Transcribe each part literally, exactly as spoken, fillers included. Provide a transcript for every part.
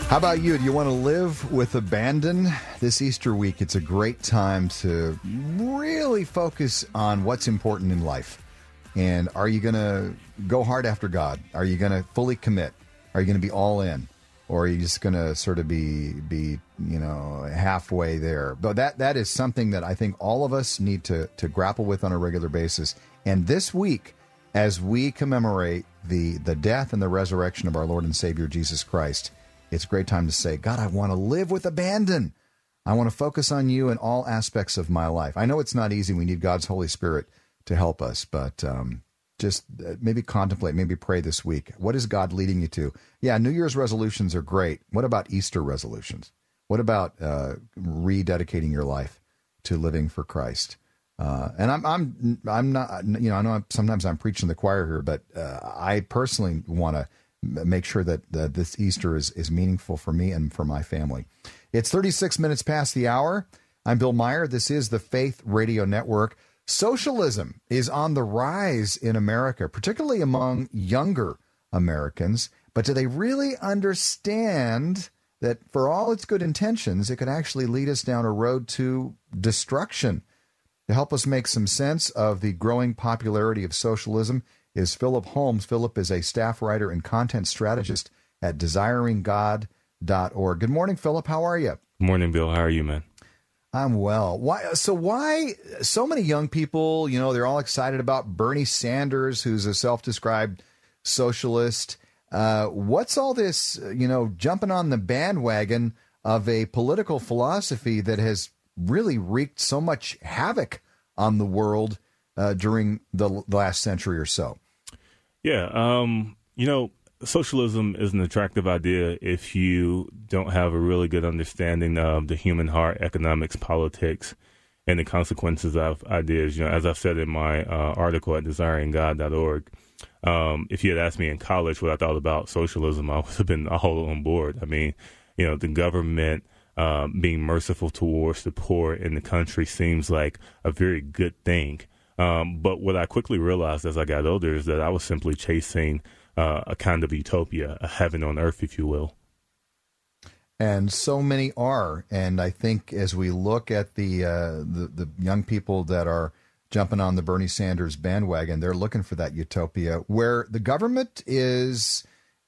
How about you? Do you want to live with abandon? This Easter week, it's a great time to really focus on what's important in life. And are you going to go hard after God? Are you going to fully commit? Are you going to be all in? Or are you just going to sort of be, be you know, halfway there? But that that is something that I think all of us need to, to grapple with on a regular basis. And this week, as we commemorate the, the death and the resurrection of our Lord and Savior Jesus Christ, it's a great time to say, God, I want to live with abandon. I want to focus on you in all aspects of my life. I know it's not easy. We need God's Holy Spirit to help us, but um, just maybe contemplate, maybe pray this week. What is God leading you to? Yeah, New Year's resolutions are great. What about Easter resolutions? What about uh, rededicating your life to living for Christ? Uh, and I'm, I'm, I'm not, you know, I know I'm, sometimes I'm preaching the choir here, but uh, I personally want to make sure that uh, this Easter is, is meaningful for me and for my family. It's thirty-six minutes past the hour. I'm Bill Meyer. This is the Faith Radio Network. Socialism is on the rise in America, particularly among younger Americans. But do they really understand that for all its good intentions, it could actually lead us down a road to destruction? To help us make some sense of the growing popularity of socialism is Philip Holmes. Philip is a staff writer and content strategist at desiring god dot org. Good morning, Philip. How are you? Good morning, Bill. How are you, man? I'm well. Why? So why so many young people, you know, they're all excited about Bernie Sanders, who's a self-described socialist. Uh, what's all this, you know, jumping on the bandwagon of a political philosophy that has really wreaked so much havoc on the world uh, during the, the last century or so? Yeah, um, you know, socialism is an attractive idea if you don't have a really good understanding of the human heart, economics, politics, and the consequences of ideas. You know, as I've said in my uh, article at desiring god dot org, um, if you had asked me in college what I thought about socialism, I would have been all on board. I mean, you know, the government uh, being merciful towards the poor in the country seems like a very good thing. Um, but what I quickly realized as I got older is that I was simply chasing uh, a kind of utopia, a heaven on earth, if you will. And so many are. And I think as we look at the, uh, the the young people that are jumping on the Bernie Sanders bandwagon, they're looking for that utopia where the government is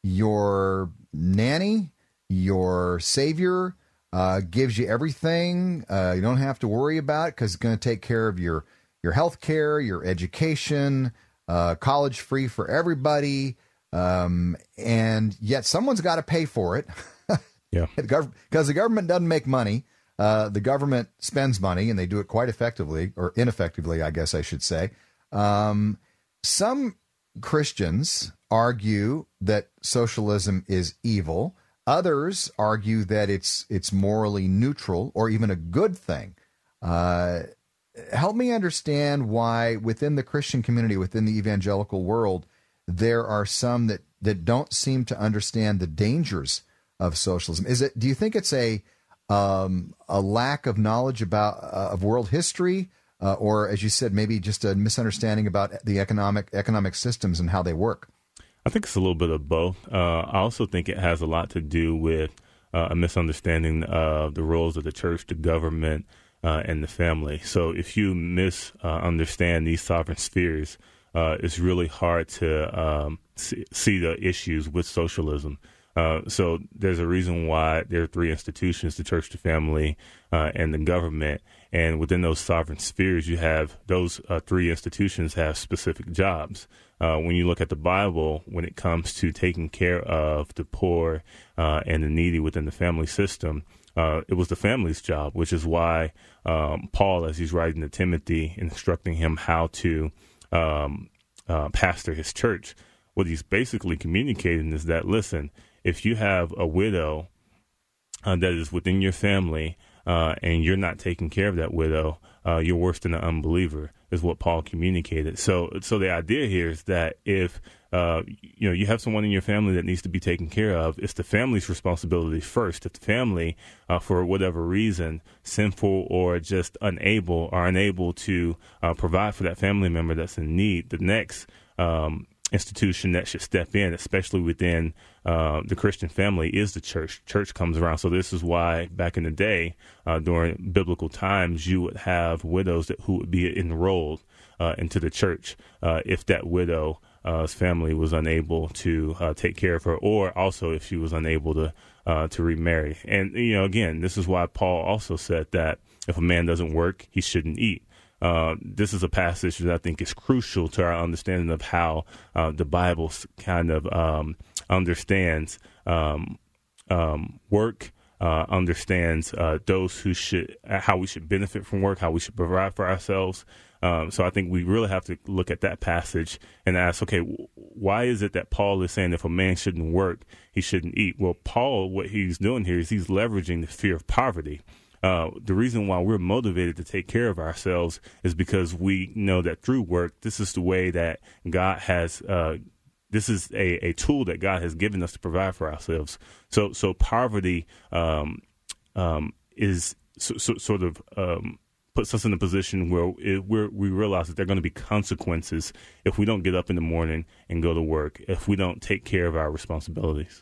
your nanny, your savior, uh, gives you everything. Uh, you don't have to worry about it because it's going to take care of your your health care, your education, uh, college free for everybody. Um, and yet someone's got to pay for it. Yeah, because the government doesn't make money. Uh, the government spends money, and they do it quite effectively, or ineffectively, I guess I should say. Um, some Christians argue that socialism is evil. Others argue that it's it's morally neutral or even a good thing. Uh, help me understand why within the Christian community, within the evangelical world, there are some that, that don't seem to understand the dangers of socialism. Is it? Do you think it's a um, a lack of knowledge about uh, of world history, uh, or as you said, maybe just a misunderstanding about the economic economic systems and how they work? I think it's a little bit of both. Uh, I also think it has a lot to do with uh, a misunderstanding of the roles of the church, the government, uh, and the family. So if you misunderstand uh, these sovereign spheres, uh, it's really hard to um, see, see the issues with socialism. Uh, so there's a reason why there are three institutions, the church, the family, uh, and the government. And within those sovereign spheres, you have those uh, three institutions have specific jobs. Uh, when you look at the Bible, when it comes to taking care of the poor uh, and the needy within the family system, uh, it was the family's job, which is why um, Paul, as he's writing to Timothy, instructing him how to um, uh, pastor his church, what he's basically communicating is that, listen, if you have a widow uh, that is within your family uh, and you're not taking care of that widow, uh, you're worse than an unbeliever, is what Paul communicated. So so the idea here is that if uh, you know you have someone in your family that needs to be taken care of, it's the family's responsibility first. If the family, uh, for whatever reason, sinful or just unable, are unable to uh, provide for that family member that's in need, the next um institution that should step in, especially within uh, the Christian family, is the church. Church comes around. So this is why back in the day, uh, during biblical times, you would have widows that who would be enrolled uh, into the church uh, if that widow's uh, family was unable to uh, take care of her, or also if she was unable to uh, to remarry. And, you know, again, this is why Paul also said that if a man doesn't work, he shouldn't eat. Uh, this is a passage that I think is crucial to our understanding of how uh, the Bible kind of um, understands um, um, work, uh, understands uh, those who should, how we should benefit from work, how we should provide for ourselves. Um, so I think we really have to look at that passage and ask, okay, why is it that Paul is saying if a man shouldn't work, he shouldn't eat? Well, Paul, what he's doing here is he's leveraging the fear of poverty. Uh, the reason why we're motivated to take care of ourselves is because we know that through work, this is the way that God has, uh, this is a, a tool that God has given us to provide for ourselves. So, so poverty um, um, is so, so, sort of um, puts us in a position where it, we're, we realize that there are going to be consequences if we don't get up in the morning and go to work, if we don't take care of our responsibilities.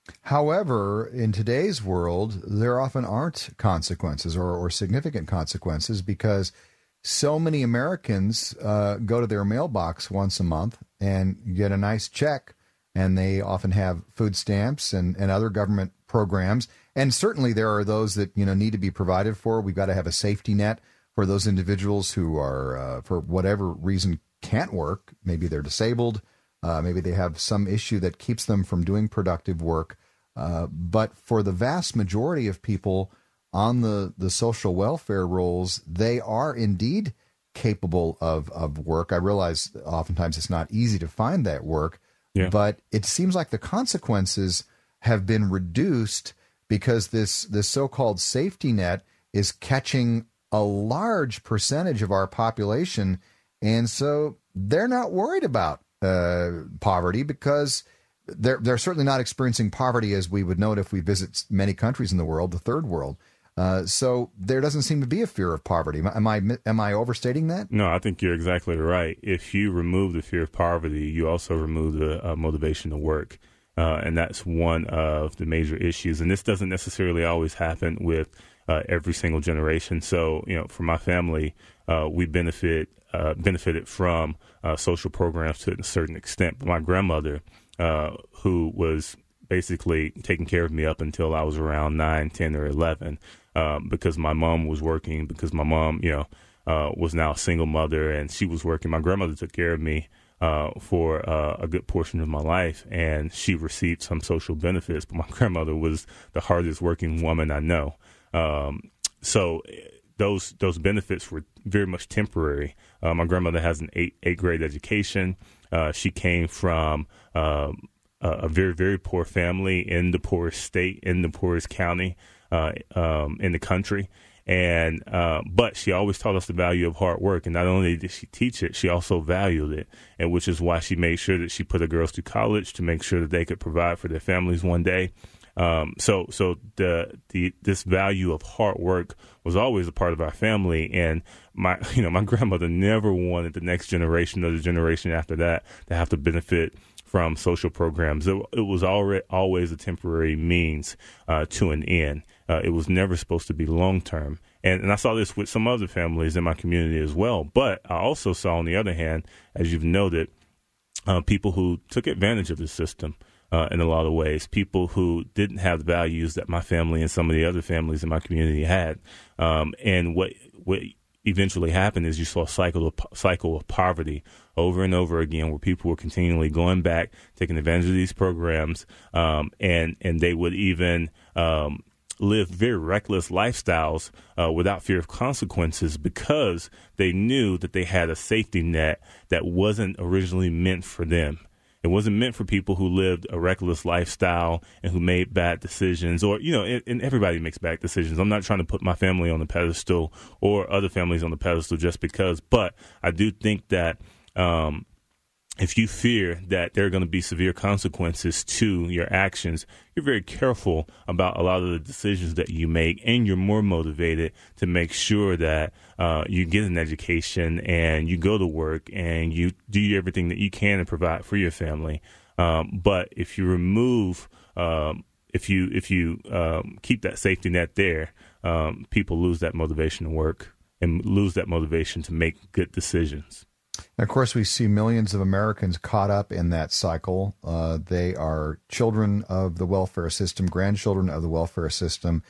However, in today's world, there often aren't consequences or, or significant consequences because so many Americans uh, go to their mailbox once a month and get a nice check, and they often have food stamps and, and other government programs. And certainly there are those that, you know, need to be provided for. We've got to have a safety net for those individuals who are, uh, for whatever reason, can't work. Maybe they're disabled. Uh, maybe they have some issue that keeps them from doing productive work. Uh, but for the vast majority of people on the, the social welfare rolls, they are indeed capable of, of work. I realize oftentimes it's not easy to find that work, yeah. But it seems like the consequences have been reduced because this, this so-called safety net is catching a large percentage of our population. And so they're not worried about uh, poverty because they're, they're certainly not experiencing poverty as we would note if we visit many countries in the world, the third world. Uh, so there doesn't seem to be a fear of poverty. Am I am I overstating that? No, I think you're exactly right. If you remove the fear of poverty, you also remove the uh, motivation to work. Uh, and that's one of the major issues. And this doesn't necessarily always happen with uh, every single generation. So, you know, for my family, uh, we benefit uh, benefited from uh, social programs to a certain extent. But my grandmother, uh, who was basically taking care of me up until I was around nine, ten, or eleven, um, because my mom was working, because my mom, you know, uh, was now a single mother and she was working. My grandmother took care of me uh, for uh, a good portion of my life, and she received some social benefits. But my grandmother was the hardest working woman I know. Um, so those those benefits were very much temporary. Uh, my grandmother has an eight, eighth grade education. Uh, she came from um, a very, very poor family in the poorest state, in the poorest county uh, um, in the country. And uh, but she always taught us the value of hard work. And not only did she teach it, she also valued it, and which is why she made sure that she put her girls through college to make sure that they could provide for their families one day. Um, so so the the this value of hard work was always a part of our family. And my you know my grandmother never wanted the next generation or the generation after that to have to benefit from social programs. It, it was already always a temporary means uh, to an end. Uh, it was never supposed to be long term. And, and I saw this with some other families in my community as well. But I also saw, on the other hand, as you've noted, uh, people who took advantage of the system uh, in a lot of ways, people who didn't have the values that my family and some of the other families in my community had. Um, and what what eventually happened is you saw a cycle of, cycle of poverty over and over again, where people were continually going back, taking advantage of these programs, um, and and they would even um, live very reckless lifestyles uh, without fear of consequences because they knew that they had a safety net that wasn't originally meant for them. It wasn't meant for people who lived a reckless lifestyle and who made bad decisions, or, you know, and, and everybody makes bad decisions. I'm not trying to put my family on the pedestal or other families on the pedestal just because, but I do think that, um, if you fear that there are going to be severe consequences to your actions, you're very careful about a lot of the decisions that you make, and you're more motivated to make sure that uh, you get an education and you go to work and you do everything that you can to provide for your family. Um, but if you remove, um, if you if you um, keep that safety net there, um, people lose that motivation to work and lose that motivation to make good decisions. And of course, we see millions of Americans caught up in that cycle. Uh, they are children of the welfare system, grandchildren of the welfare system.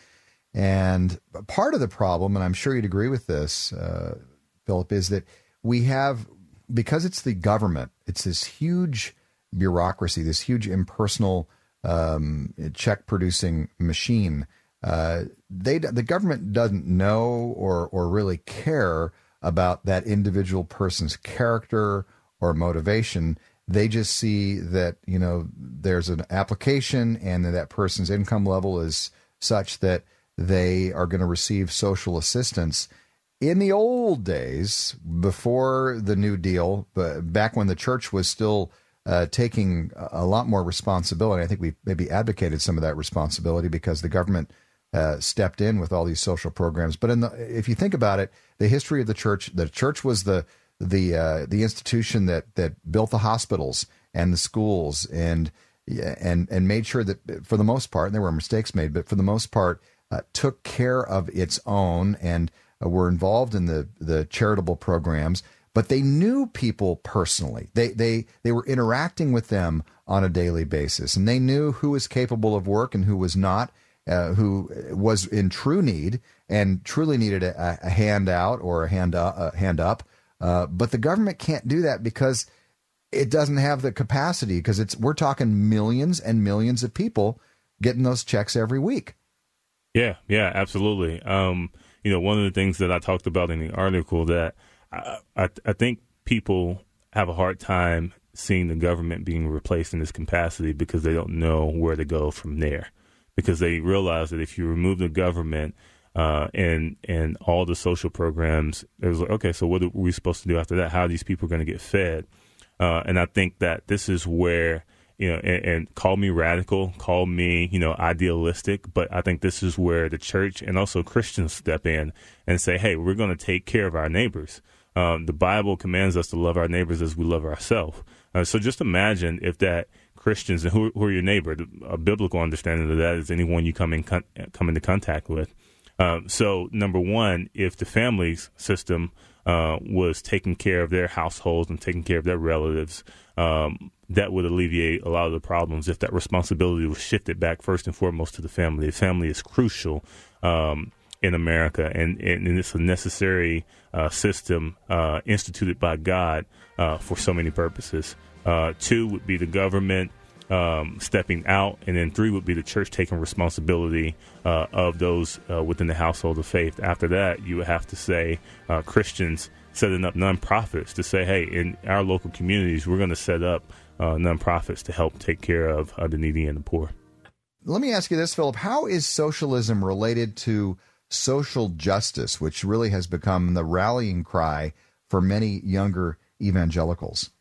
And part of the problem, and I'm sure you'd agree with this, uh, Philip, is that we have, because it's the government, it's this huge bureaucracy, this huge impersonal um, check-producing machine. Uh, they the government doesn't know or or really care about that individual person's character or motivation. They just see that, you know, there's an application and that that person's income level is such that they are going to receive social assistance. In the old days, before the New Deal, but back when the church was still uh, taking a lot more responsibility, I think we maybe advocated some of that responsibility because the government Uh, stepped in with all these social programs. But in the, if you think about it, the history of the church, the church was the the uh, the institution that that built the hospitals and the schools and and and made sure that, for the most part, and there were mistakes made, but for the most part, uh, took care of its own and uh, were involved in the the charitable programs. But they knew people personally. They they they were interacting with them on a daily basis, and they knew who was capable of work and who was not. Uh, who was in true need and truly needed a, a hand out or a hand up, a hand up. Uh, but the government can't do that because it doesn't have the capacity, because it's we're talking millions and millions of people getting those checks every week. Yeah, yeah, absolutely. Um, you know, one of the things that I talked about in the article that I, I, I think people have a hard time seeing the government being replaced in this capacity because they don't know where to go from there. Because they realize that if you remove the government uh, and and all the social programs, it was like, okay, so what are we supposed to do after that? How are these people going to get fed? Uh, and I think that this is where, you know, and, and call me radical, call me, you know, idealistic, but I think this is where the church and also Christians step in and say, hey, we're going to take care of our neighbors. Um, the Bible commands us to love our neighbors as we love ourselves. Uh, so just imagine if that Christians, and who, who are your neighbor? A biblical understanding of that is anyone you come in con- come into contact with. Um, so, number one, if the family system uh, was taking care of their households and taking care of their relatives, um, that would alleviate a lot of the problems if that responsibility was shifted back first and foremost to the family. The family is crucial um, in America, and, and it's a necessary uh, system uh, instituted by God uh, for so many purposes. Uh, two would be the government um, stepping out, and then three would be the church taking responsibility uh, of those uh, within the household of faith. After that, you would have to say uh, Christians setting up nonprofits to say, hey, in our local communities, we're going to set up uh, nonprofits to help take care of uh, the needy and the poor. Let me ask you this, Philip. How is socialism related to social justice, which really has become the rallying cry for many younger evangelicals?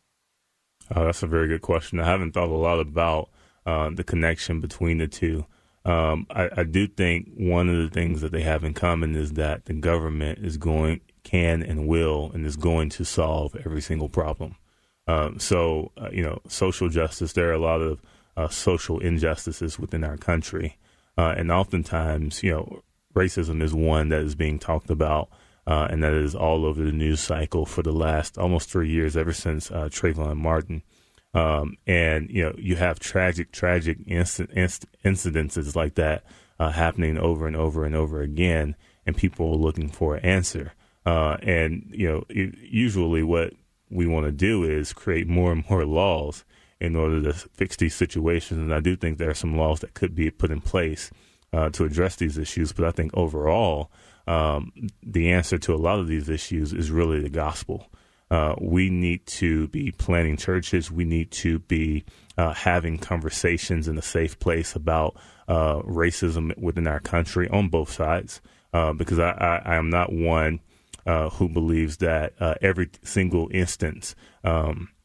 Uh, that's a very good question. I haven't thought a lot about uh, the connection between the two. Um, I, I do think one of the things that they have in common is that the government is going, can and will, and is going to solve every single problem. Um, so, uh, you know, social justice, there are a lot of uh, social injustices within our country. Uh, and oftentimes, you know, racism is one that is being talked about. Uh, and that is all over the news cycle for the last almost three years, ever since uh, Trayvon Martin. Um, and, you know, you have tragic, tragic inc- inc- incidences like that uh, happening over and over and over again, and people are looking for an answer. Uh, and, you know, it, usually what we want to do is create more and more laws in order to fix these situations. And I do think there are some laws that could be put in place uh, to address these issues. But I think overall, um, the answer to a lot of these issues is really the gospel. Uh, we need to be planting churches. We need to be uh, having conversations in a safe place about uh, racism within our country on both sides, uh, because I, I, I am not one uh, who believes that uh, every single instance um,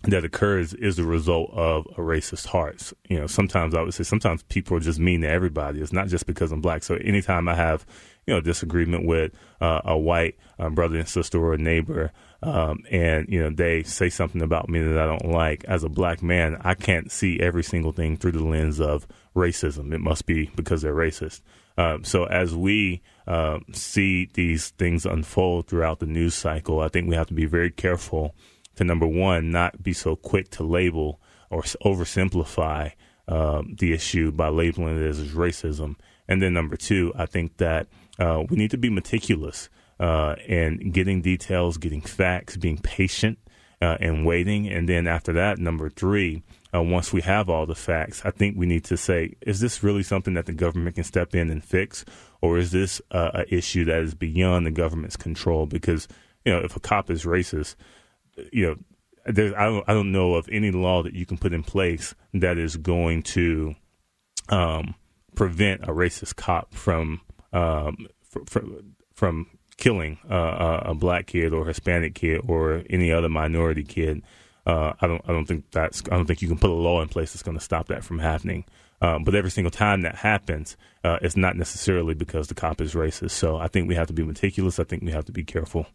that occurs is the result of a racist heart. You know, sometimes I would say sometimes people are just mean to everybody. It's not just because I'm black. So anytime I have, you know, disagreement with uh, a white uh, brother and sister or a neighbor, um, and, you know, they say something about me that I don't like, as a black man, I can't see every single thing through the lens of racism. It must be because they're racist. Um, so as we uh, see these things unfold throughout the news cycle, I think we have to be very careful to, number one, not be so quick to label or oversimplify um, the issue by labeling it as racism. And then number two, I think that uh, we need to be meticulous uh, in getting details, getting facts, being patient uh, and waiting. And then after that, number three, uh, once we have all the facts, I think we need to say, is this really something that the government can step in and fix? Or is this uh, an issue that is beyond the government's control? Because, you know, if a cop is racist, you know, there's, I don't, I don't know of any law that you can put in place that is going to um, prevent a racist cop from um, from, from killing uh, a black kid or Hispanic kid or any other minority kid. Uh, I don't, I don't think that's, I don't think you can put a law in place that's going to stop that from happening. Um, but every single time that happens, uh, it's not necessarily because the cop is racist. So I think we have to be meticulous. I think we have to be careful.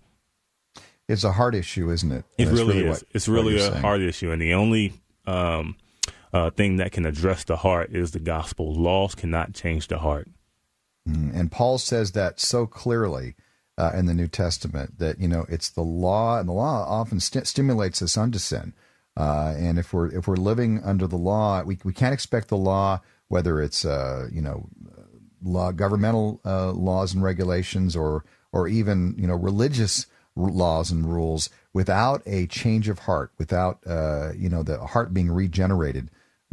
It's a hard issue, isn't it? It really, really is. What, it's really a saying. hard issue. And the only um, uh, thing that can address the heart is the gospel. Laws cannot change the heart. Mm, and Paul says that so clearly uh, in the New Testament that, you know, it's the law, and the law often st- stimulates us unto sin. Uh, and if we're if we're living under the law, we we can't expect the law, whether it's uh, you know law, governmental uh, laws and regulations, or or even you know religious laws and rules, without a change of heart, without uh, you know the heart being regenerated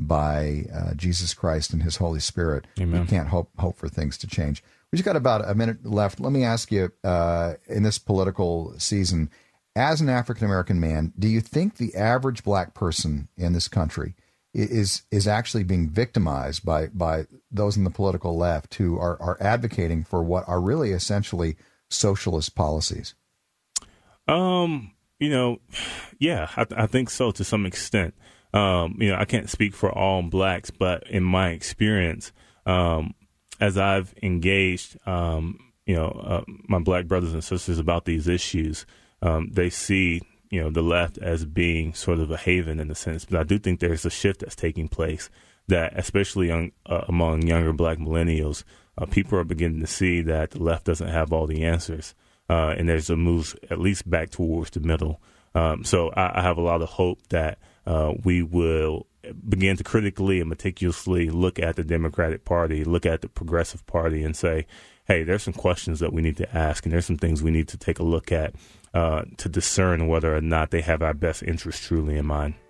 by uh, Jesus Christ and His Holy Spirit. Amen. We can't hope hope for things to change. We just got about a minute left. Let me ask you, uh, in this political season, as an African-American man, do you think the average black person in this country is is actually being victimized by by those in the political left who are, are advocating for what are really essentially socialist policies? Um, you know, yeah, I, I think so to some extent. Um, you know, I can't speak for all blacks, but in my experience, um, as I've engaged, um, you know, uh, my black brothers and sisters about these issues, Um, they see, you know, the left as being sort of a haven in a sense. But I do think there's a shift that's taking place that, especially young, uh, among younger black millennials, uh, people are beginning to see that the left doesn't have all the answers. Uh, and there's a move at least back towards the middle. Um, so I, I have a lot of hope that uh, we will begin to critically and meticulously look at the Democratic Party, look at the Progressive Party, and say, hey, there's some questions that we need to ask, and there's some things we need to take a look at uh, to discern whether or not they have our best interest truly in mind.